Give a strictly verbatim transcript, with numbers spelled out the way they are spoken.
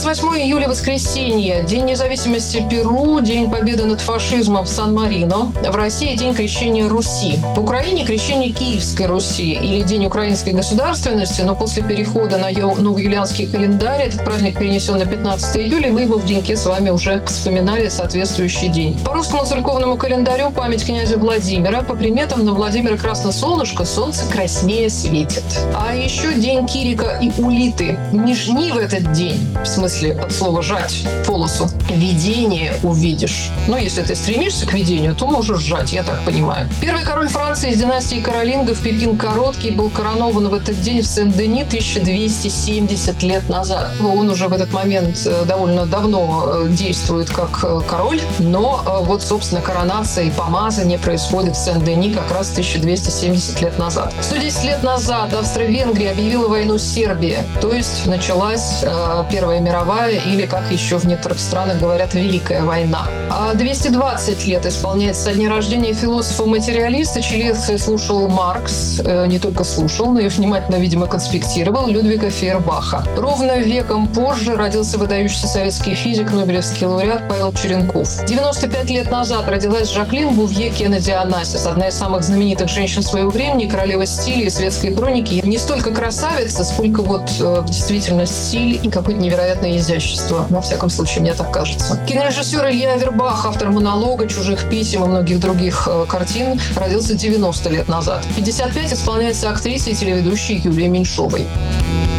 двадцать восьмое июля, воскресенье. День независимости Перу, День победы над фашизмом в Сан-Марино. В России День крещения Руси. В Украине крещение Киевской Руси или День украинской государственности, но после перехода на новоюлианский календарь этот праздник перенесен на пятнадцатое июля, и мы его в деньке с вами уже вспоминали соответствующий день. По русскому церковному календарю память князя Владимира. По приметам на Владимира красное солнышко, солнце краснее светит. А еще День Кирика и Улиты. Не жни в этот день, в смысле от слова «жать» полосу. Видение увидишь. Но если ты стремишься к видению, то можешь сжать, я так понимаю. Первый король Франции из династии Каролингов Пипин Короткий был коронован в этот день в Сен-Дени тысяча двести семьдесят лет назад. Он уже в этот момент довольно давно действует как король, но вот, собственно, коронация и помазание происходит в Сен-Дени как раз тысяча двести семьдесят лет назад. сто десять лет назад Австро-Венгрия объявила войну Сербии, то есть началась э, Первая мировая, или, как еще в некоторых странах говорят, Великая война. А двести двадцать лет исполняется со дня рождения философа-материалиста, чьи лекции слушал Маркс, э, не только слушал, но и внимательно, видимо, конспектировал, Людвига Фейербаха. Ровно веком позже родился выдающийся советский физик, нобелевский лауреат Павел Черенков. девяносто пять лет назад родилась Жаклин Бувье Кеннеди Онасис, одна из самых знаменитых женщин своего времени, королева стиля и светской хроники. Не столько красавица, сколько вот э, действительно стиль и какое-то невероятное изящество. Во всяком случае, мне так кажется. Кинорежиссер Илья Авербах, автор «Монолога», «Чужих писем» и многих других э, картин, родился девяносто лет назад. пятьдесят пять исполняется актрисе и телеведущей Юлии Меньшовой.